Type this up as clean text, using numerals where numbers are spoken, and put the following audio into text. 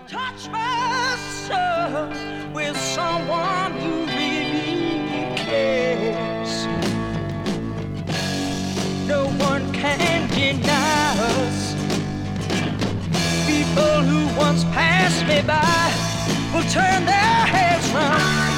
Touch my soul with someone who really cares. No one can deny us. People who once passed me by will turn their heads round